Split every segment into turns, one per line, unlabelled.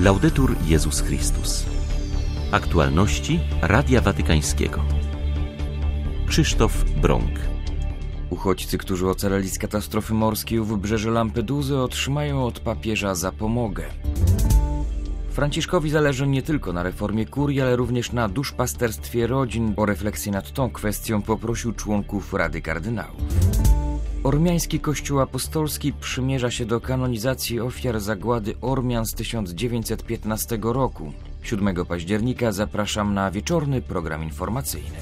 Laudetur Jezus Chrystus. Aktualności Radia Watykańskiego. Krzysztof Brąk.
Uchodźcy, którzy ocaleli z katastrofy morskiej u wybrzeży Lampedusy, otrzymają od papieża zapomogę. Franciszkowi zależy nie tylko na reformie kurii, ale również na duszpasterstwie rodzin. O refleksję nad tą kwestią poprosił członków Rady Kardynałów. Ormiański Kościół Apostolski przymierza się do kanonizacji ofiar zagłady Ormian z 1915 roku. 7 października zapraszam na wieczorny program informacyjny.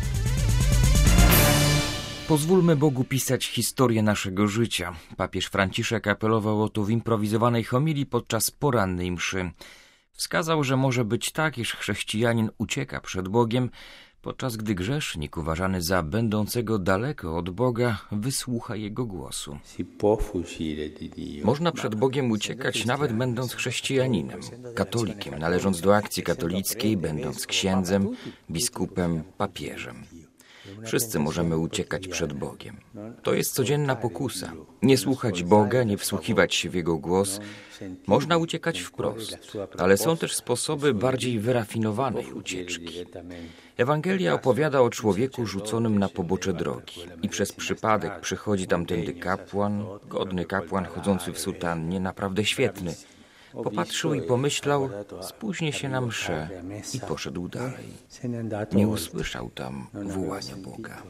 Pozwólmy Bogu pisać historię naszego życia. Papież Franciszek apelował o to w improwizowanej homilii podczas porannej mszy. Wskazał, że może być tak, iż chrześcijanin ucieka przed Bogiem, podczas gdy grzesznik, uważany za będącego daleko od Boga, wysłucha Jego głosu. Można przed Bogiem uciekać, nawet będąc chrześcijaninem, katolikiem, należąc do akcji katolickiej, będąc księdzem, biskupem, papieżem. Wszyscy możemy uciekać przed Bogiem. To jest codzienna pokusa. Nie słuchać Boga, nie wsłuchiwać się w Jego głos. Można uciekać wprost, ale są też sposoby bardziej wyrafinowanej ucieczki. Ewangelia opowiada o człowieku rzuconym na pobocze drogi i przez przypadek przychodzi tamtędy kapłan, godny kapłan chodzący w sutannie, naprawdę świetny. Popatrzył i pomyślał, spóźnię się na mszę i poszedł dalej. Nie usłyszał tam wołania Boga.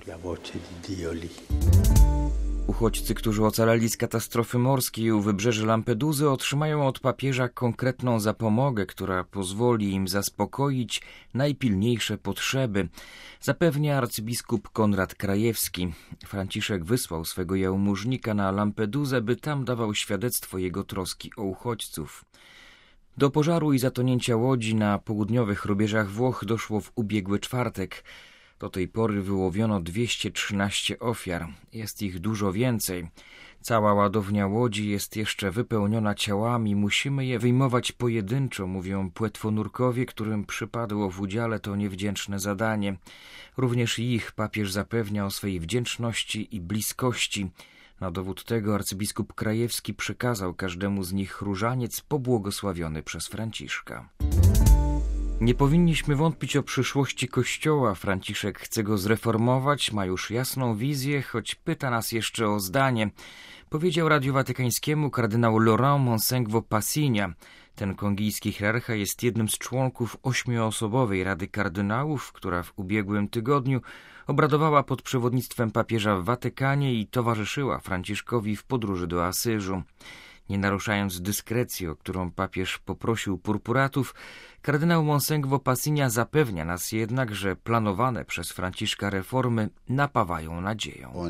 Uchodźcy, którzy ocaleli z katastrofy morskiej u wybrzeży Lampedusy, otrzymają od papieża konkretną zapomogę, która pozwoli im zaspokoić najpilniejsze potrzeby, zapewnia arcybiskup Konrad Krajewski. Franciszek wysłał swego jałmużnika na Lampedusę, by tam dawał świadectwo jego troski o uchodźców. Do pożaru i zatonięcia łodzi na południowych rubieżach Włoch doszło w ubiegły czwartek. Do tej pory wyłowiono 213 ofiar. Jest ich dużo więcej. Cała ładownia łodzi jest jeszcze wypełniona ciałami. Musimy je wyjmować pojedynczo, mówią płetwonurkowie, którym przypadło w udziale to niewdzięczne zadanie. Również ich papież zapewnia o swej wdzięczności i bliskości. Na dowód tego arcybiskup Krajewski przekazał każdemu z nich różaniec pobłogosławiony przez Franciszka. Nie powinniśmy wątpić o przyszłości Kościoła. Franciszek chce go zreformować, ma już jasną wizję, choć pyta nas jeszcze o zdanie. Powiedział Radiu Watykańskiemu kardynał Laurent Monsengwo Passigna. Ten kongijski hierarcha jest jednym z członków 8-osobowej Rady Kardynałów, która w ubiegłym tygodniu obradowała pod przewodnictwem papieża w Watykanie i towarzyszyła Franciszkowi w podróży do Asyżu. Nie naruszając dyskrecji, o którą papież poprosił purpuratów, kardynał Monsengwo Passigna zapewnia nas jednak, że planowane przez Franciszka reformy napawają nadzieją.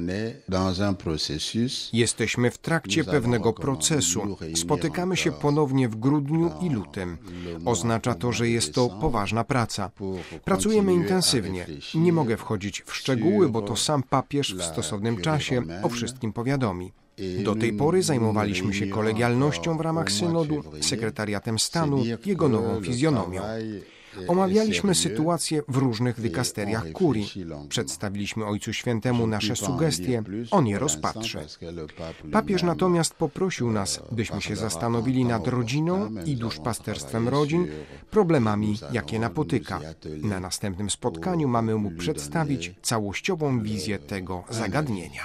Jesteśmy w trakcie pewnego procesu. Spotykamy się ponownie w grudniu i lutym. Oznacza to, że jest to poważna praca. Pracujemy intensywnie. Nie mogę wchodzić w szczegóły, bo to sam papież w stosownym czasie o wszystkim powiadomi. Do tej pory zajmowaliśmy się kolegialnością w ramach synodu, sekretariatem stanu, jego nową fizjonomią. Omawialiśmy sytuację w różnych dykasteriach kurii. Przedstawiliśmy Ojcu Świętemu nasze sugestie, on je rozpatrzy. Papież natomiast poprosił nas, byśmy się zastanowili nad rodziną i duszpasterstwem rodzin, problemami, jakie napotyka. Na następnym spotkaniu mamy mu przedstawić całościową wizję tego zagadnienia.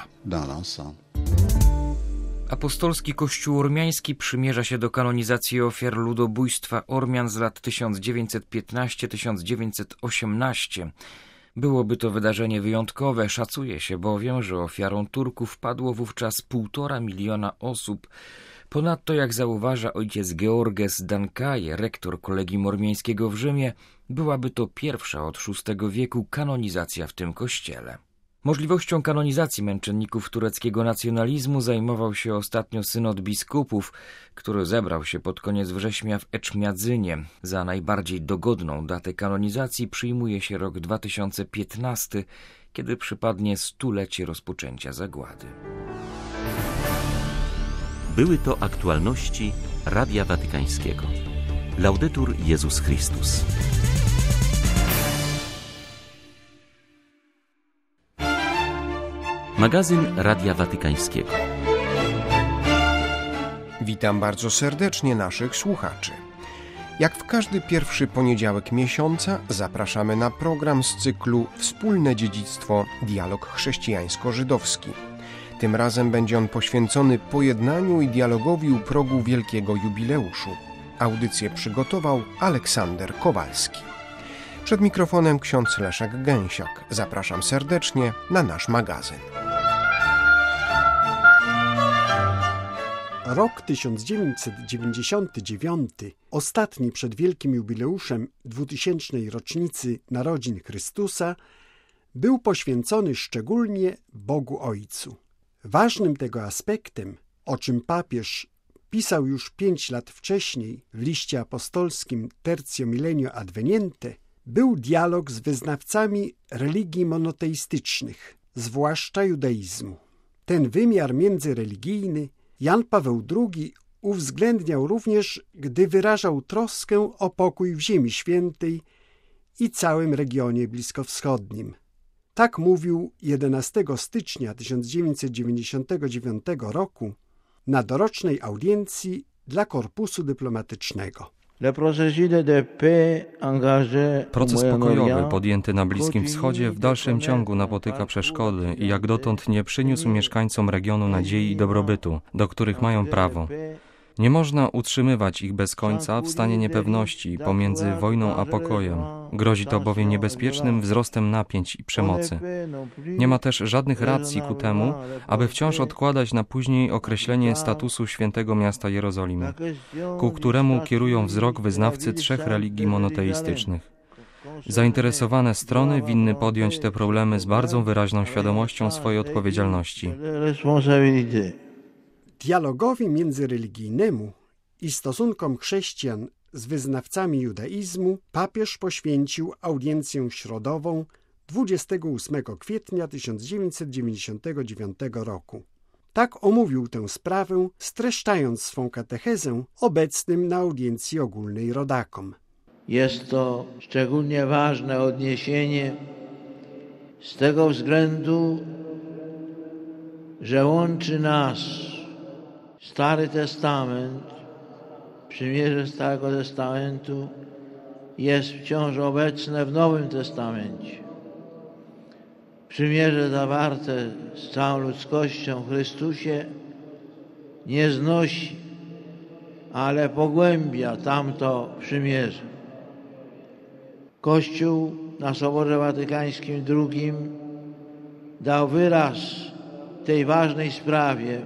Apostolski Kościół Ormiański przymierza się do kanonizacji ofiar ludobójstwa Ormian z lat 1915-1918. Byłoby to wydarzenie wyjątkowe, szacuje się bowiem, że ofiarą Turków padło wówczas 1,5 miliona osób. Ponadto, jak zauważa ojciec Georges Dankaje, rektor Kolegium Ormiańskiego w Rzymie, byłaby to pierwsza od VI wieku kanonizacja w tym kościele. Możliwością kanonizacji męczenników tureckiego nacjonalizmu zajmował się ostatnio synod biskupów, który zebrał się pod koniec września w Eczmiadzynie. Za najbardziej dogodną datę kanonizacji przyjmuje się rok 2015, kiedy przypadnie 100-lecie rozpoczęcia zagłady.
Były to aktualności Radia Watykańskiego. Laudetur Jezus Chrystus. Magazyn Radia Watykańskiego.
Witam bardzo serdecznie naszych słuchaczy. Jak w każdy pierwszy poniedziałek miesiąca zapraszamy na program z cyklu Wspólne dziedzictwo – dialog chrześcijańsko-żydowski. Tym razem będzie on poświęcony pojednaniu i dialogowi u progu wielkiego jubileuszu. Audycję przygotował Aleksander Kowalski. Przed mikrofonem ksiądz Leszek Gęsiak. Zapraszam serdecznie na nasz magazyn.
Rok 1999, ostatni przed wielkim jubileuszem 2000. rocznicy narodzin Chrystusa, był poświęcony szczególnie Bogu Ojcu. Ważnym tego aspektem, o czym papież pisał już 5 lat wcześniej w liście apostolskim Tertio Millennio Adveniente, był dialog z wyznawcami religii monoteistycznych, zwłaszcza judaizmu. Ten wymiar międzyreligijny Jan Paweł II uwzględniał również, gdy wyrażał troskę o pokój w Ziemi Świętej i całym regionie bliskowschodnim. Tak mówił 11 stycznia 1999 roku na dorocznej audiencji dla Korpusu Dyplomatycznego.
Proces pokojowy podjęty na Bliskim Wschodzie w dalszym ciągu napotyka przeszkody i jak dotąd nie przyniósł mieszkańcom regionu nadziei i dobrobytu, do których mają prawo. Nie można utrzymywać ich bez końca w stanie niepewności pomiędzy wojną a pokojem. Grozi to bowiem niebezpiecznym wzrostem napięć i przemocy. Nie ma też żadnych racji ku temu, aby wciąż odkładać na później określenie statusu świętego miasta Jerozolimy, ku któremu kierują wzrok wyznawcy 3 religii monoteistycznych. Zainteresowane strony winny podjąć te problemy z bardzo wyraźną świadomością swojej odpowiedzialności.
Dialogowi międzyreligijnemu i stosunkom chrześcijan z wyznawcami judaizmu papież poświęcił audiencję środową 28 kwietnia 1999 roku. Tak omówił tę sprawę, streszczając swą katechezę obecnym na audiencji ogólnej rodakom.
Jest to szczególnie ważne odniesienie z tego względu, że łączy nas Stary Testament, przymierze Starego Testamentu jest wciąż obecne w Nowym Testamencie. Przymierze zawarte z całą ludzkością w Chrystusie nie znosi, ale pogłębia tamto przymierze. Kościół na Soborze Watykańskim II dał wyraz tej ważnej sprawie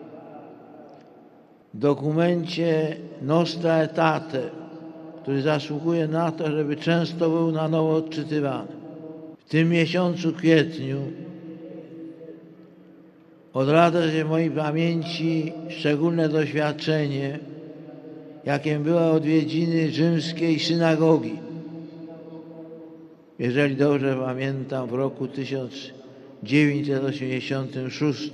w dokumencie Nostra Aetate, który zasługuje na to, żeby często był na nowo odczytywany. W tym miesiącu, kwietniu, odradza się w mojej pamięci szczególne doświadczenie, jakim były odwiedziny rzymskiej synagogi. Jeżeli dobrze pamiętam, w roku 1986,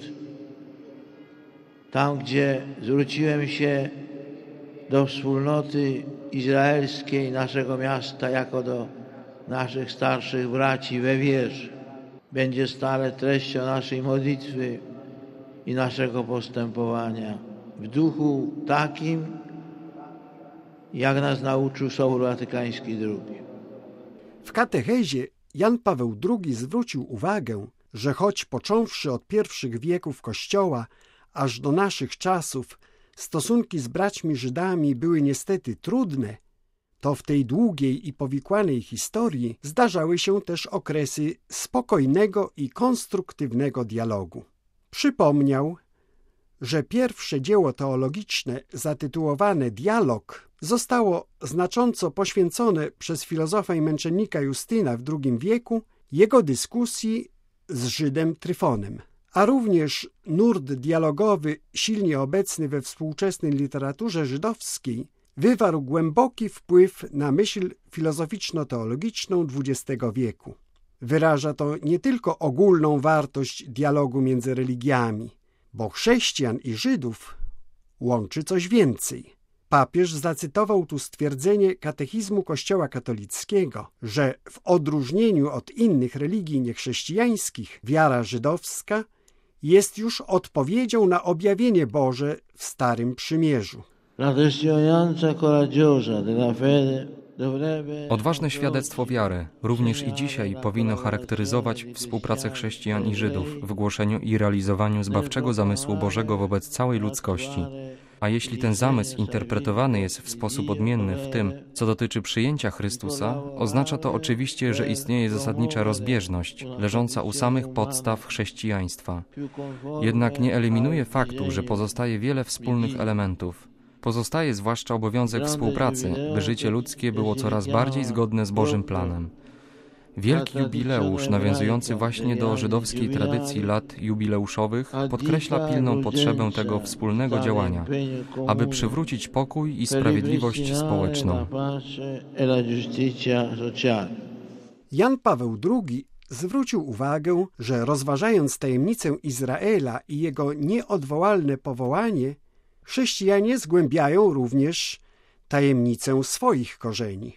tam gdzie zwróciłem się do wspólnoty izraelskiej naszego miasta jako do naszych starszych braci we wierze, będzie stale treścią naszej modlitwy i naszego postępowania w duchu takim, jak nas nauczył Sobór Watykański II.
W katechezie Jan Paweł II zwrócił uwagę, że choć począwszy od pierwszych wieków Kościoła aż do naszych czasów stosunki z braćmi Żydami były niestety trudne, to w tej długiej i powikłanej historii zdarzały się też okresy spokojnego i konstruktywnego dialogu. Przypomniał, że pierwsze dzieło teologiczne zatytułowane Dialog zostało znacząco poświęcone przez filozofa i męczennika Justyna w II wieku jego dyskusji z Żydem Tryfonem, a również nurt dialogowy silnie obecny we współczesnej literaturze żydowskiej wywarł głęboki wpływ na myśl filozoficzno-teologiczną XX wieku. Wyraża to nie tylko ogólną wartość dialogu między religiami, bo chrześcijan i Żydów łączy coś więcej. Papież zacytował tu stwierdzenie katechizmu Kościoła katolickiego, że w odróżnieniu od innych religii niechrześcijańskich wiara żydowska jest już odpowiedzią na objawienie Boże w Starym Przymierzu.
Odważne świadectwo wiary również i dzisiaj powinno charakteryzować współpracę chrześcijan i Żydów w głoszeniu i realizowaniu zbawczego zamysłu Bożego wobec całej ludzkości. A jeśli ten zamysł interpretowany jest w sposób odmienny w tym, co dotyczy przyjęcia Chrystusa, oznacza to oczywiście, że istnieje zasadnicza rozbieżność leżąca u samych podstaw chrześcijaństwa. Jednak nie eliminuje faktu, że pozostaje wiele wspólnych elementów. Pozostaje zwłaszcza obowiązek współpracy, by życie ludzkie było coraz bardziej zgodne z Bożym planem. Wielki jubileusz, nawiązujący właśnie do żydowskiej tradycji lat jubileuszowych, podkreśla pilną potrzebę tego wspólnego działania, aby przywrócić pokój i sprawiedliwość społeczną.
Jan Paweł II zwrócił uwagę, że rozważając tajemnicę Izraela i jego nieodwołalne powołanie, chrześcijanie zgłębiają również tajemnicę swoich korzeni.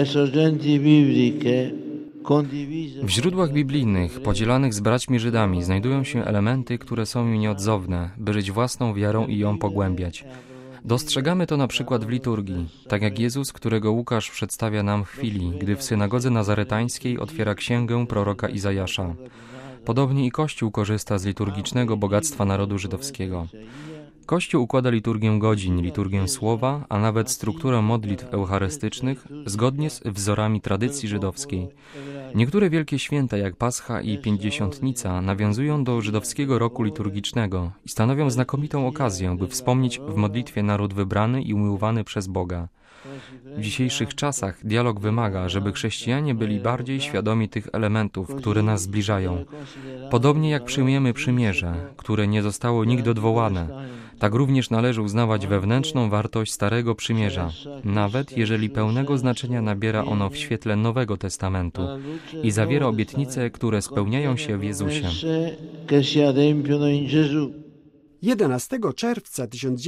W źródłach biblijnych, podzielanych z braćmi Żydami, znajdują się elementy, które są im nieodzowne, by żyć własną wiarą i ją pogłębiać. Dostrzegamy to na przykład w liturgii, tak jak Jezus, którego Łukasz przedstawia nam w chwili, gdy w synagodze nazaretańskiej otwiera księgę proroka Izajasza. Podobnie i Kościół korzysta z liturgicznego bogactwa narodu żydowskiego. Kościół układa liturgię godzin, liturgię słowa, a nawet strukturę modlitw eucharystycznych zgodnie z wzorami tradycji żydowskiej. Niektóre wielkie święta jak Pascha i Pięćdziesiątnica nawiązują do żydowskiego roku liturgicznego i stanowią znakomitą okazję, by wspomnieć w modlitwie naród wybrany i umiłowany przez Boga. W dzisiejszych czasach dialog wymaga, żeby chrześcijanie byli bardziej świadomi tych elementów, które nas zbliżają. Podobnie jak przyjmujemy przymierze, które nie zostało nigdy odwołane, tak również należy uznawać wewnętrzną wartość Starego Przymierza, nawet jeżeli pełnego znaczenia nabiera ono w świetle Nowego Testamentu i zawiera obietnice, które spełniają się w Jezusie.
11 czerwca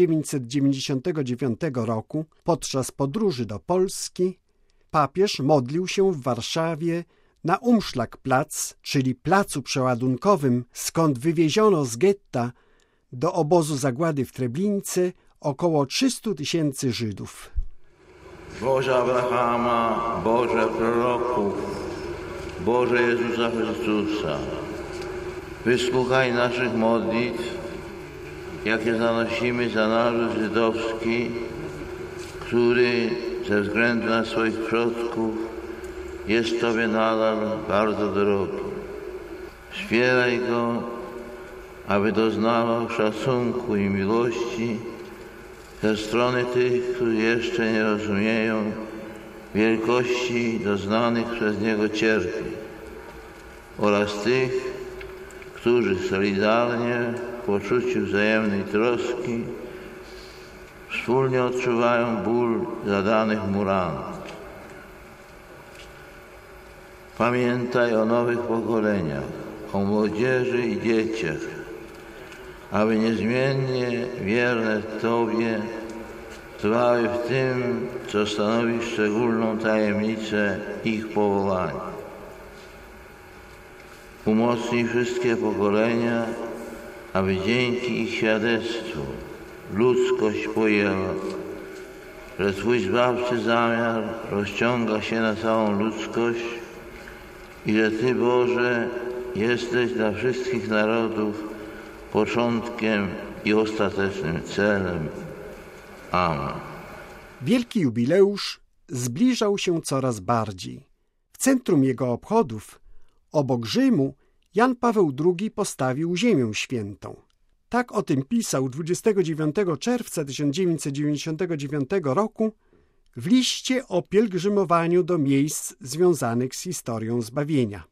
1999 roku, podczas podróży do Polski, papież modlił się w Warszawie na Umschlagplatz, czyli placu przeładunkowym, skąd wywieziono z getta do obozu zagłady w Treblince około 300 000 Żydów.
Boże Abrahama, Boże proroków, Boże Jezusa Chrystusa, wysłuchaj naszych modlitw, jakie zanosimy za naród żydowski, który ze względu na swoich przodków jest Tobie nadal bardzo drogi. Wspieraj go, aby doznawał szacunku i miłości ze strony tych, którzy jeszcze nie rozumieją wielkości doznanych przez niego cierpień oraz tych, którzy solidarnie w poczuciu wzajemnej troski wspólnie odczuwają ból zadanych mu ran. Pamiętaj o nowych pokoleniach, o młodzieży i dzieciach, aby niezmiennie wierne Tobie trwały w tym, co stanowi szczególną tajemnicę ich powołania. Umocnij wszystkie pokolenia, aby dzięki ich świadectwu ludzkość pojęła, że Twój zbawczy zamiar rozciąga się na całą ludzkość i że Ty, Boże, jesteś dla wszystkich narodów początkiem i ostatecznym celem. Amen.
Wielki jubileusz zbliżał się coraz bardziej. W centrum jego obchodów, obok Rzymu, Jan Paweł II postawił Ziemię Świętą. Tak o tym pisał 29 czerwca 1999 roku w liście o pielgrzymowaniu do miejsc związanych z historią zbawienia.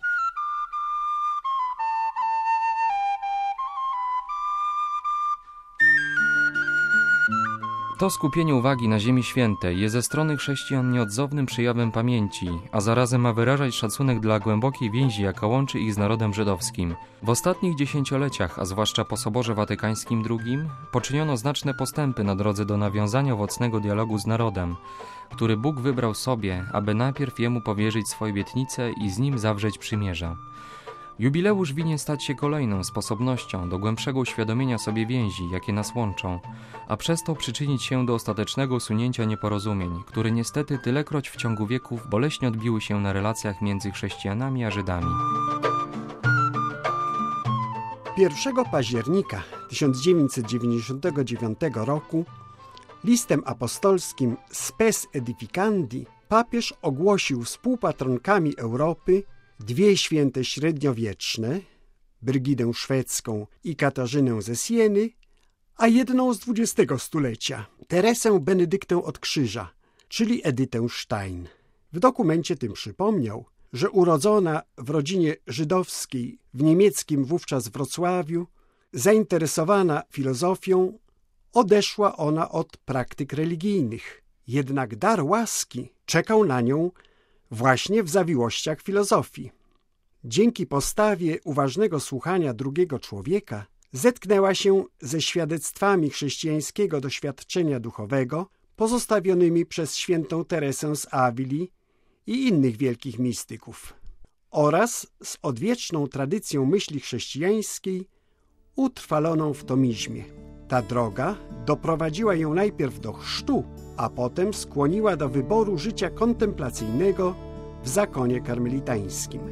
To skupienie uwagi na Ziemi Świętej jest ze strony chrześcijan nieodzownym przejawem pamięci, a zarazem ma wyrażać szacunek dla głębokiej więzi, jaka łączy ich z narodem żydowskim. W ostatnich dziesięcioleciach, a zwłaszcza po Soborze Watykańskim II, poczyniono znaczne postępy na drodze do nawiązania owocnego dialogu z narodem, który Bóg wybrał sobie, aby najpierw Jemu powierzyć swoje obietnice i z Nim zawrzeć przymierza. Jubileusz winien stać się kolejną sposobnością do głębszego uświadomienia sobie więzi, jakie nas łączą, a przez to przyczynić się do ostatecznego usunięcia nieporozumień, które niestety tylekroć w ciągu wieków boleśnie odbiły się na relacjach między chrześcijanami a Żydami.
1 października 1999 roku listem apostolskim Spes Edificandi papież ogłosił współpatronkami Europy dwie święte średniowieczne, Brygidę Szwedzką i Katarzynę ze Sieny, a jedną z XX stulecia, Teresę Benedyktę od Krzyża, czyli Edytę Stein. W dokumencie tym przypomniał, że urodzona w rodzinie żydowskiej w niemieckim wówczas Wrocławiu, zainteresowana filozofią, odeszła ona od praktyk religijnych. Jednak dar łaski czekał na nią właśnie w zawiłościach filozofii. Dzięki postawie uważnego słuchania drugiego człowieka zetknęła się ze świadectwami chrześcijańskiego doświadczenia duchowego pozostawionymi przez świętą Teresę z Awili i innych wielkich mistyków oraz z odwieczną tradycją myśli chrześcijańskiej utrwaloną w tomizmie. Ta droga doprowadziła ją najpierw do chrztu, a potem skłoniła do wyboru życia kontemplacyjnego w zakonie karmelitańskim.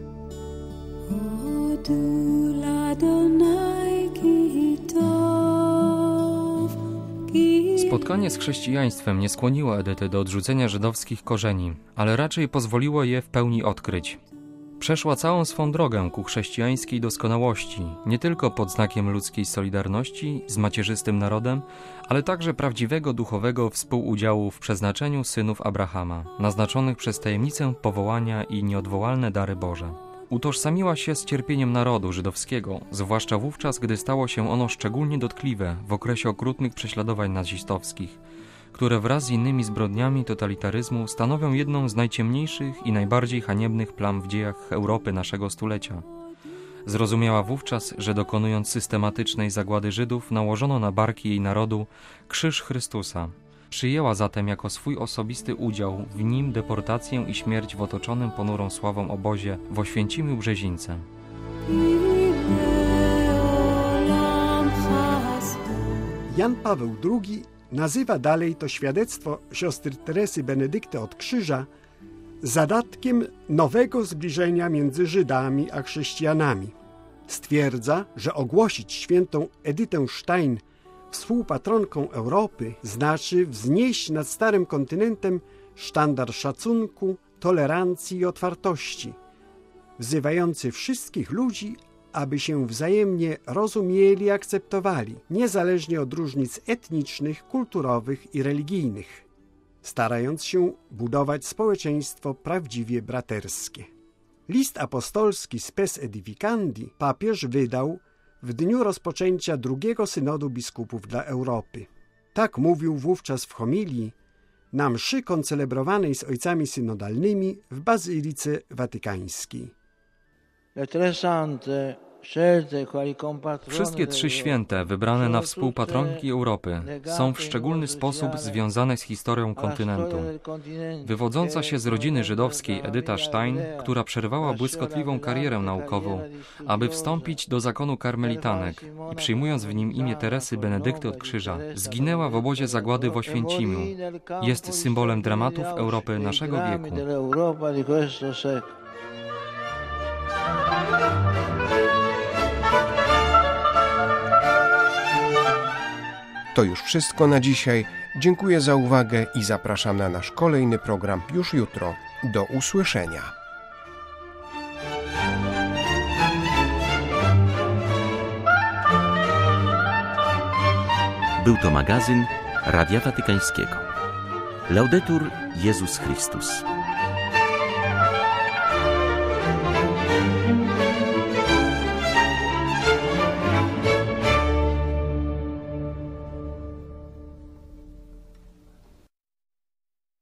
Spotkanie z chrześcijaństwem nie skłoniło Edyty do odrzucenia żydowskich korzeni, ale raczej pozwoliło je w pełni odkryć. Przeszła całą swą drogę ku chrześcijańskiej doskonałości, nie tylko pod znakiem ludzkiej solidarności z macierzystym narodem, ale także prawdziwego duchowego współudziału w przeznaczeniu synów Abrahama, naznaczonych przez tajemnicę powołania i nieodwołalne dary Boże. Utożsamiła się z cierpieniem narodu żydowskiego, zwłaszcza wówczas, gdy stało się ono szczególnie dotkliwe w okresie okrutnych prześladowań nazistowskich, które wraz z innymi zbrodniami totalitaryzmu stanowią jedną z najciemniejszych i najbardziej haniebnych plam w dziejach Europy naszego stulecia. Zrozumiała wówczas, że dokonując systematycznej zagłady Żydów nałożono na barki jej narodu krzyż Chrystusa. Przyjęła zatem jako swój osobisty udział w nim deportację i śmierć w otoczonym ponurą sławą obozie w Oświęcimiu-Brzezince.
Jan Paweł II nazywa dalej to świadectwo siostry Teresy Benedykty od Krzyża zadatkiem nowego zbliżenia między Żydami a chrześcijanami. Stwierdza, że ogłosić świętą Edytę Stein współpatronką Europy znaczy wznieść nad starym kontynentem sztandar szacunku, tolerancji i otwartości, wzywający wszystkich ludzi, aby się wzajemnie rozumieli i akceptowali, niezależnie od różnic etnicznych, kulturowych i religijnych, starając się budować społeczeństwo prawdziwie braterskie. List apostolski Spes Edificandi papież wydał w dniu rozpoczęcia drugiego synodu biskupów dla Europy. Tak mówił wówczas w homilii na mszy koncelebrowanej z ojcami synodalnymi w Bazylice Watykańskiej.
Wszystkie trzy święte, wybrane na współpatronki Europy, są w szczególny sposób związane z historią kontynentu. Wywodząca się z rodziny żydowskiej Edyta Stein, która przerwała błyskotliwą karierę naukową, aby wstąpić do zakonu karmelitanek i przyjmując w nim imię Teresy Benedykty od Krzyża, zginęła w obozie zagłady w Oświęcimiu. Jest symbolem dramatów Europy naszego wieku.
To już wszystko na dzisiaj. Dziękuję za uwagę i zapraszam na nasz kolejny program już jutro. Do usłyszenia.
Był to magazyn Radia Watykańskiego. Laudetur Jezus Chrystus.